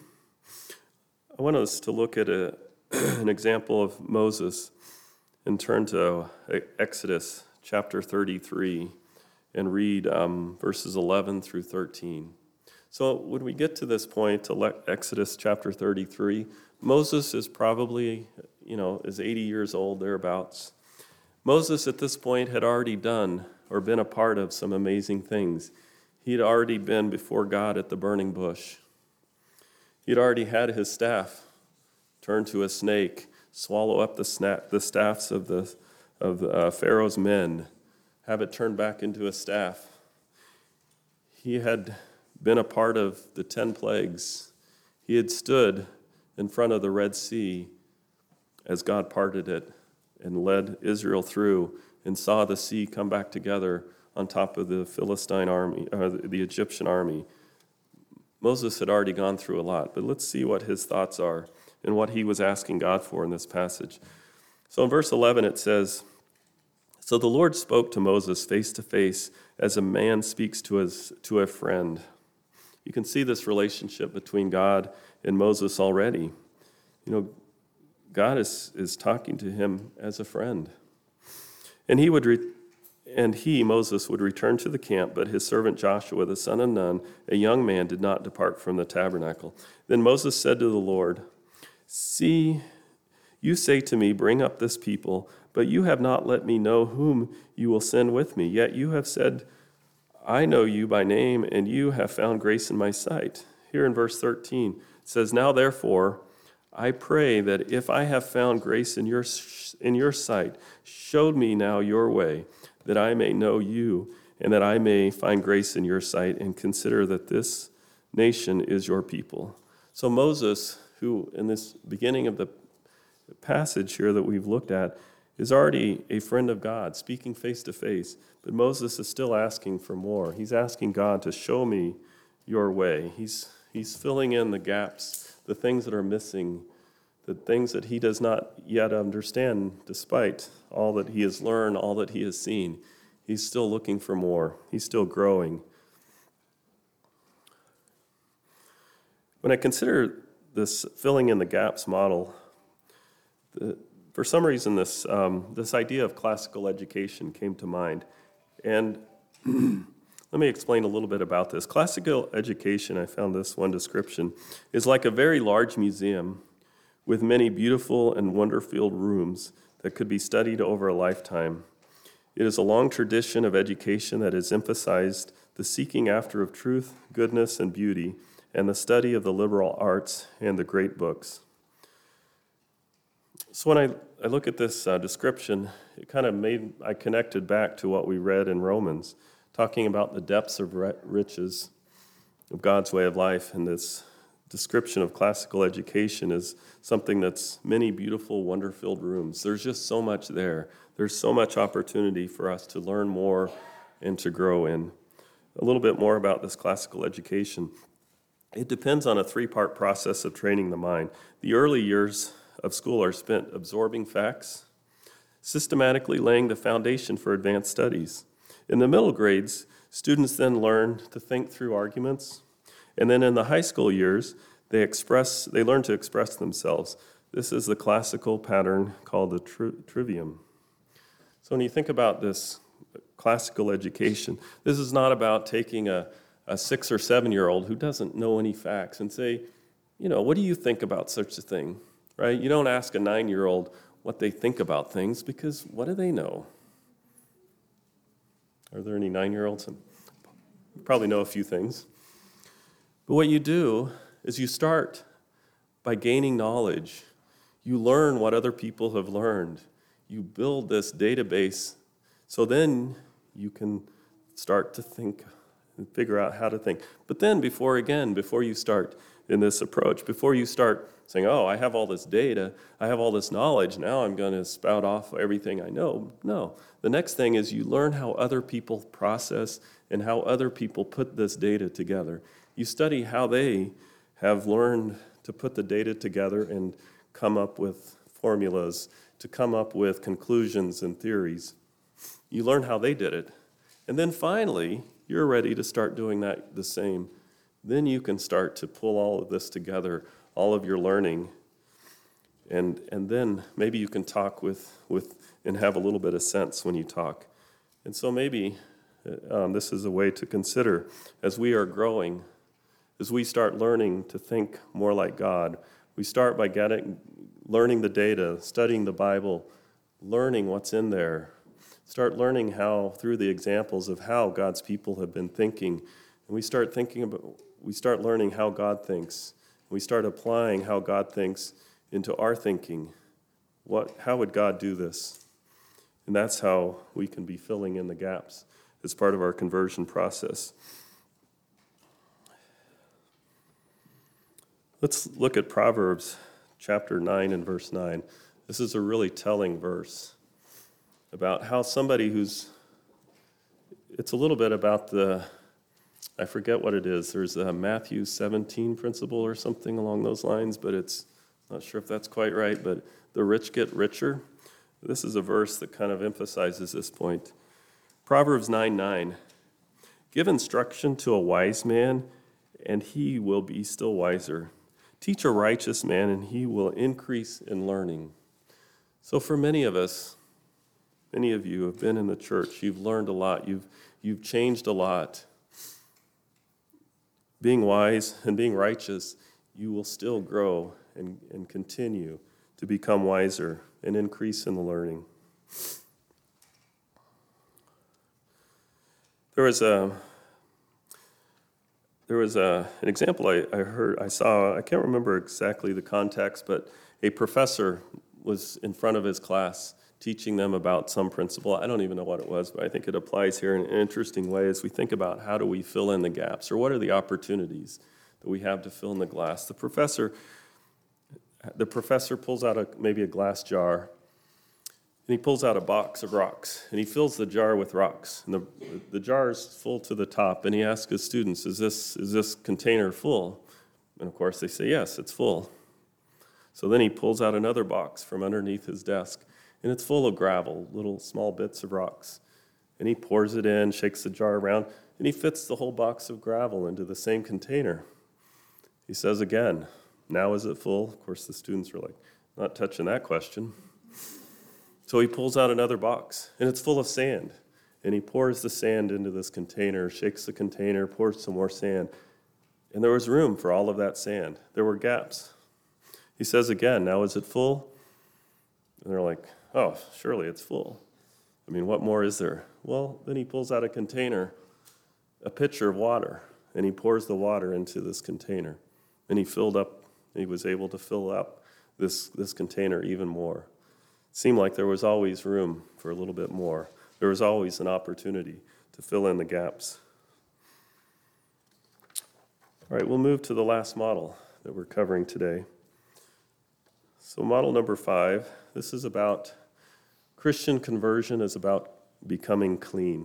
I want us to look at a, an example of Moses and turn to Exodus chapter thirty-three and read um, verses eleven through thirteen. So when we get to this point, to Exodus chapter thirty-three, Moses is probably, you know, is eighty years old, thereabouts. Moses at this point had already done or been a part of some amazing things. He'd already been before God at the burning bush. He'd already had his staff turn to a snake, swallow up the, sna- the staffs of the of uh, Pharaoh's men, have it turned back into a staff. He had been a part of the ten plagues. He had stood in front of the Red Sea as God parted it and led Israel through and saw the sea come back together on top of the Philistine army, uh, the Egyptian army. Moses had already gone through a lot, but let's see what his thoughts are and what he was asking God for in this passage. So in verse eleven it says, "So the Lord spoke to Moses face to face as a man speaks to his to a friend." You can see this relationship between God and Moses already. You know, God is, is talking to him as a friend. And he would re- and he, Moses, would return to the camp, but his servant Joshua, the son of Nun, a young man, did not depart from the tabernacle. Then Moses said to the Lord, "See, you say to me, 'Bring up this people,' but you have not let me know whom you will send with me. Yet you have said, 'I know you by name, and you have found grace in my sight.'" Here in verse thirteen, it says, "Now therefore, I pray that if I have found grace in your in your sight, show me now your way, that I may know you, and that I may find grace in your sight, and consider that this nation is your people." So Moses, who in this beginning of the passage here that we've looked at, is already a friend of God, speaking face to face. But Moses is still asking for more. He's asking God to show me your way. He's he's filling in the gaps, the things that are missing, the things that he does not yet understand, despite all that he has learned, all that he has seen. He's still looking for more. He's still growing. When I consider this filling in the gaps model, the, for some reason this um, this idea of classical education came to mind. And let me explain a little bit about this. Classical education, I found this one description, is like a very large museum with many beautiful and wonder-filled rooms that could be studied over a lifetime. It is a long tradition of education that has emphasized the seeking after of truth, goodness, and beauty, and the study of the liberal arts and the great books. So when I, I look at this uh, description, it kind of made, I connected back to what we read in Romans, talking about the depths of riches of God's way of life, and this description of classical education is something that's many beautiful, wonder-filled rooms. There's just so much there. There's so much opportunity for us to learn more and to grow in. A little bit more about this classical education. It depends on a three-part process of training the mind. The early years of school are spent absorbing facts, systematically laying the foundation for advanced studies. In the middle grades, students then learn to think through arguments, and then in the high school years, they express, they learn to express themselves. This is the classical pattern called the tri- trivium. So when you think about this classical education, this is not about taking a, a six or seven-year-old who doesn't know any facts and say, you know, what do you think about such a thing, right? You don't ask a nine-year-old what they think about things, because what do they know? Are there any nine-year-olds? You probably know a few things. But what you do is you start by gaining knowledge. You learn what other people have learned. You build this database, so then you can start to think and figure out how to think. But then before, again, before you start in this approach, before you start saying, oh, I have all this data, I have all this knowledge, now I'm going to spout off everything I know. No. The next thing is you learn how other people process and how other people put this data together. You study how they have learned to put the data together and come up with formulas, to come up with conclusions and theories. You learn how they did it. And then finally, you're ready to start doing that the same. Then you can start to pull all of this together, all of your learning, and and then maybe you can talk with, with and have a little bit of sense when you talk. And so maybe um, this is a way to consider as we are growing, as we start learning to think more like God. We start by getting, learning the data, studying the Bible, learning what's in there. Start learning how, through the examples of how God's people have been thinking, and we start thinking about, we start learning how God thinks. We start applying how God thinks into our thinking. What, how would God do this? And that's how we can be filling in the gaps as part of our conversion process. Let's look at Proverbs chapter nine and verse nine. This is a really telling verse about how somebody who's, it's a little bit about the, I forget what it is. There's a Matthew seventeen principle or something along those lines, but it's, not sure if that's quite right, but the rich get richer. This is a verse that kind of emphasizes this point. Proverbs nine nine, give instruction to a wise man, and he will be still wiser. Teach a righteous man, and he will increase in learning. So for many of us, many of you have been in the church. You've learned a lot. You've, you've changed a lot. Being wise and being righteous, you will still grow and, and continue to become wiser and increase in the learning. There was a there was a, an example I, I heard, I saw, I can't remember exactly the context, but a professor was in front of his class teaching them about some principle. I don't even know what it was, but I think it applies here in an interesting way as we think about how do we fill in the gaps, or what are the opportunities that we have to fill in the glass. The professor, the professor pulls out a, maybe a glass jar, and he pulls out a box of rocks, and he fills the jar with rocks. And the, the jar is full to the top, and he asks his students, is this, is this container full? And of course they say, yes, it's full. So then he pulls out another box from underneath his desk, and it's full of gravel, little small bits of rocks. And he pours it in, shakes the jar around, and he fits the whole box of gravel into the same container. He says again, now is it full? Of course, the students are like, not touching that question. So he pulls out another box, and it's full of sand. And he pours the sand into this container, shakes the container, pours some more sand. And there was room for all of that sand. There were gaps. He says again, now is it full? And they're like, oh, surely it's full. I mean, what more is there? Well, then he pulls out a container, a pitcher of water, and he pours the water into this container. And he filled up, he was able to fill up this, this container even more. It seemed like there was always room for a little bit more. There was always an opportunity to fill in the gaps. All right, we'll move to the last model that we're covering today. So model number five, this is about Christian conversion is about becoming clean.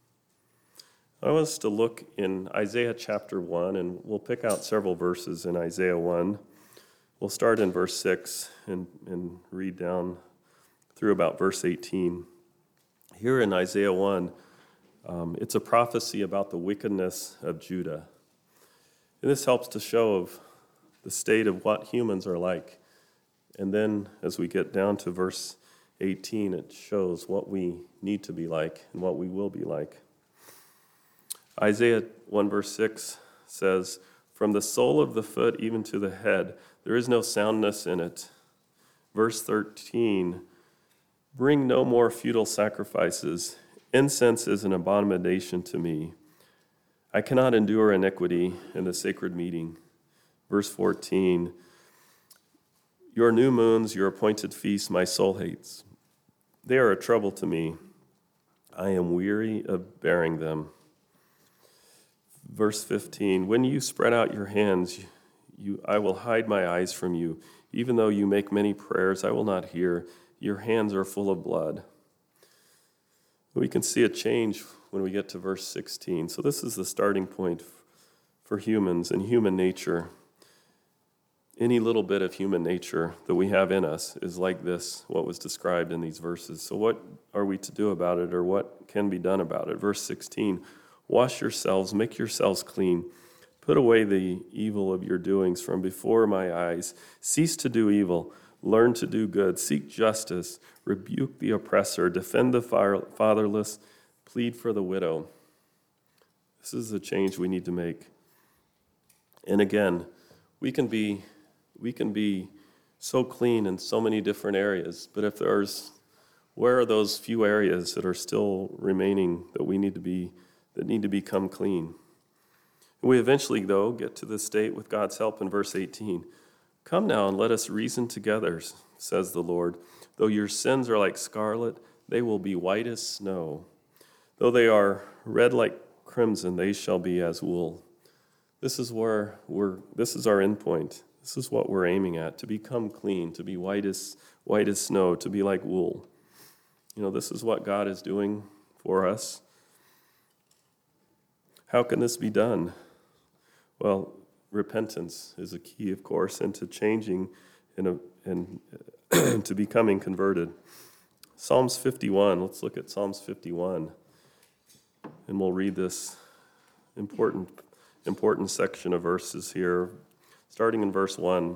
I want us to look in Isaiah chapter one, and we'll pick out several verses in Isaiah one. We'll start in verse six and, and read down through about verse eighteen. Here in Isaiah one, um, it's a prophecy about the wickedness of Judah. And this helps to show of the state of what humans are like. And then as we get down to verse eighteen, it shows what we need to be like and what we will be like. Isaiah one verse six says, "From the sole of the foot even to the head, there is no soundness in it." Verse thirteen, "Bring no more futile sacrifices. Incense is an abomination to me. I cannot endure iniquity in the sacred meeting." Verse fourteen, "Your new moons, your appointed feasts, my soul hates. They are a trouble to me. I am weary of bearing them." Verse fifteen, "When you spread out your hands, you, I will hide my eyes from you. Even though you make many prayers, I will not hear. Your hands are full of blood." We can see a change when we get to verse sixteen. So this is the starting point for humans and human nature. Any little bit of human nature that we have in us is like this, what was described in these verses. So what are we to do about it, or what can be done about it? Verse sixteen, "Wash yourselves, make yourselves clean. Put away the evil of your doings from before my eyes. Cease to do evil. Learn to do good. Seek justice. Rebuke the oppressor. Defend the fatherless. Plead for the widow." This is the change we need to make. And again, we can be we can be so clean in so many different areas, but if there's, where are those few areas that are still remaining that we need to be, that need to become clean? We eventually, though, get to the state with God's help in verse eighteen. "Come now and let us reason together, says the Lord. Though your sins are like scarlet, they will be white as snow. Though they are red like crimson, they shall be as wool." This is where we're, this is our end point. This is what we're aiming at, to become clean, to be white as, white as snow, to be like wool. You know, this is what God is doing for us. How can this be done? Well, repentance is a key, of course, into changing and, and to becoming converted. Psalms fifty-one, let's look at Psalms fifty-one, and we'll read this important, important section of verses here, starting in verse one.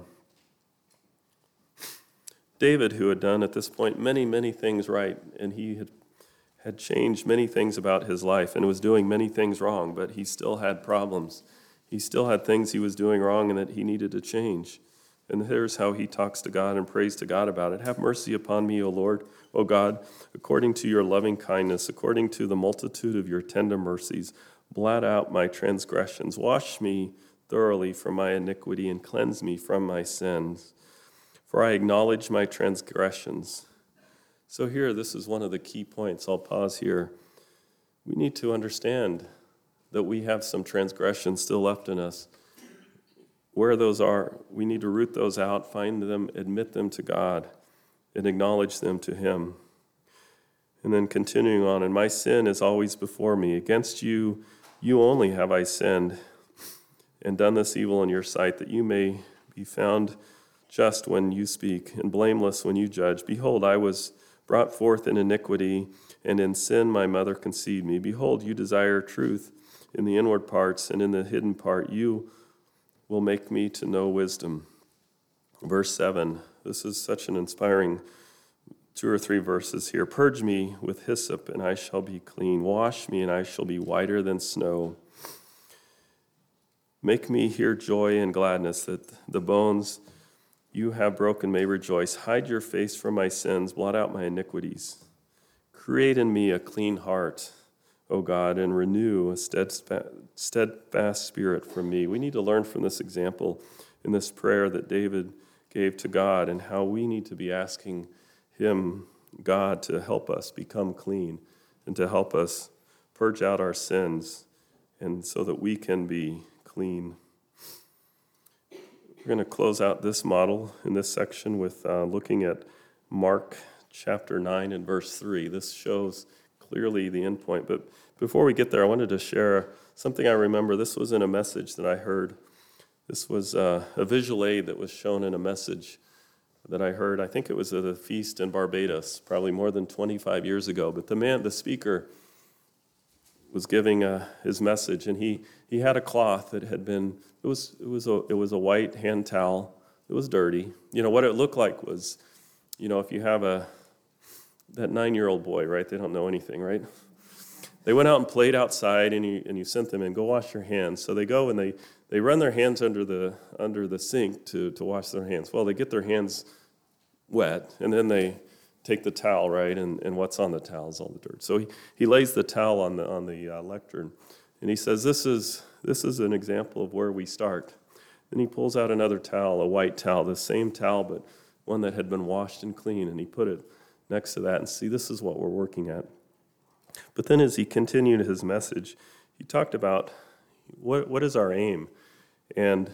David, who had done at this point many, many things right, and he had, had changed many things about his life and was doing many things wrong, but he still had problems. He still had things he was doing wrong and that he needed to change. And here's how he talks to God and prays to God about it. "Have mercy upon me, O Lord, O God, according to your loving kindness, according to the multitude of your tender mercies. Blot out my transgressions. Wash me thoroughly from my iniquity and cleanse me from my sins. For I acknowledge my transgressions." So here, this is one of the key points. I'll pause here. We need to understand that we have some transgressions still left in us. Where those are, we need to root those out, find them, admit them to God, and acknowledge them to Him. And then continuing on, "And my sin is always before me. Against you, you only have I sinned, and done this evil in your sight, that you may be found just when you speak, and blameless when you judge. Behold, I was brought forth in iniquity, and in sin my mother conceived me. Behold, you desire truth in the inward parts, and in the hidden part you will make me to know wisdom." Verse seven, this is such an inspiring two or three verses here. "Purge me with hyssop, and I shall be clean. Wash me, and I shall be whiter than snow. Make me hear joy and gladness, that the bones you have broken may rejoice. Hide your face from my sins, blot out my iniquities. Create in me a clean heart, O God, and renew a steadfast, steadfast spirit from me. We need to learn from this example in this prayer that David gave to God and how we need to be asking him, God, to help us become clean and to help us purge out our sins and so that we can be clean. We're going to close out this model in this section with uh, looking at Mark chapter nine and verse three. This shows clearly the end point. But before we get there, I wanted to share something I remember. This was in a message that I heard. This was uh, a visual aid that was shown in a message that I heard. I think it was at a feast in Barbados, probably more than twenty-five years ago. But the man, the speaker, was giving uh, his message, and he he had a cloth that had been it was it was a it was a white hand towel. It was dirty. You know what it looked like was, you know, if you have a that nine-year-old boy, right? They don't know anything, right? They went out and played outside, and you and you sent them in, go wash your hands. So they go and they, they run their hands under the under the sink to, to wash their hands. Well, they get their hands wet, and then they take the towel, right? And, and what's on the towel is all the dirt. So he, he lays the towel on the on the uh, lectern, and he says, "This is this is an example of where we start." Then he pulls out another towel, a white towel, the same towel, but one that had been washed and clean, and he put it next to that, and see, this is what we're working at. But then as he continued his message, he talked about what what is our aim and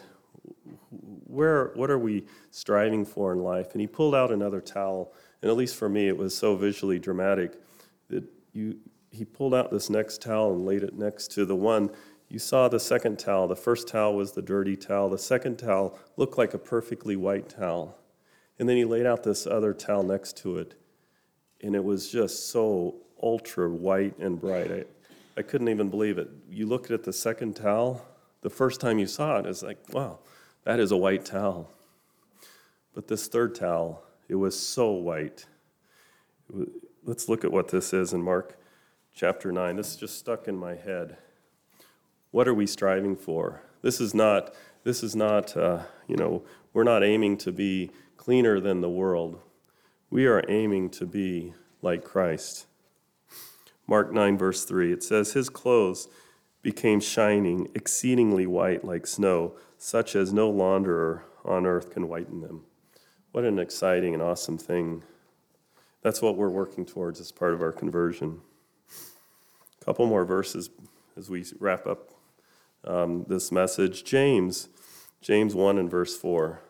where what are we striving for in life. And he pulled out another towel, and at least for me, it was so visually dramatic that you he pulled out this next towel and laid it next to the one. You saw the second towel. The first towel was the dirty towel. The second towel looked like a perfectly white towel. And then he laid out this other towel next to it, and it was just so ultra white and bright. I, I couldn't even believe it. You looked at the second towel, the first time you saw it, it's like, wow, that is a white towel. But this third towel, it was so white. It was, let's look at what this is in Mark chapter nine. This just stuck in my head. What are we striving for? This is not, this is not, uh, you know, we're not aiming to be cleaner than the world. We are aiming to be like Christ. Mark nine, verse three, it says, "His clothes became shining, exceedingly white like snow, such as no launderer on earth can whiten them." What an exciting and awesome thing. That's what we're working towards as part of our conversion. A couple more verses as we wrap up um, this message. James, James one and verse four.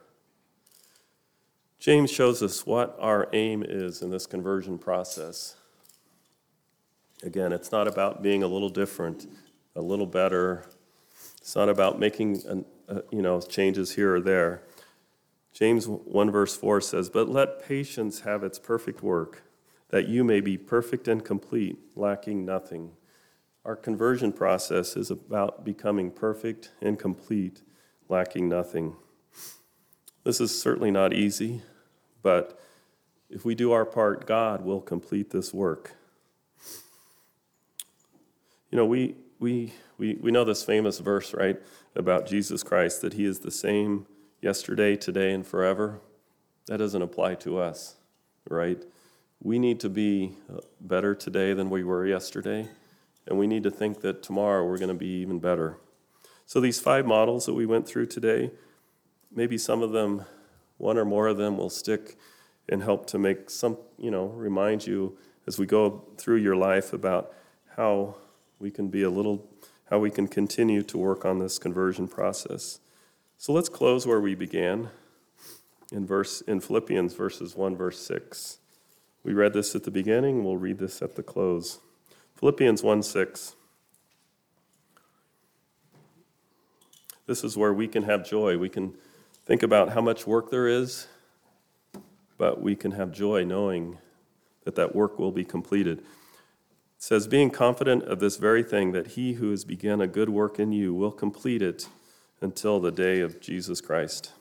James shows us what our aim is in this conversion process. Again, it's not about being a little different, a little better. It's not about making an, uh, you know changes here or there. James one verse four says, "But let patience have its perfect work, that you may be perfect and complete, lacking nothing." Our conversion process is about becoming perfect and complete, lacking nothing. This is certainly not easy, but if we do our part, God will complete this work. You know, we we we we know this famous verse, right, about Jesus Christ, that he is the same yesterday, today, and forever. That doesn't apply to us, right? We need to be better today than we were yesterday, and we need to think that tomorrow we're going to be even better. So these five models that we went through today, maybe some of them, one or more of them will stick and help to make some, you know, remind you as we go through your life about how we can be a little, how we can continue to work on this conversion process. So let's close where we began in verse in Philippians verses one, verse six. We read this at the beginning, we'll read this at the close. Philippians one six. This is where we can have joy. We can think about how much work there is, but we can have joy knowing that that work will be completed. It says, "Being confident of this very thing, that he who has begun a good work in you will complete it until the day of Jesus Christ."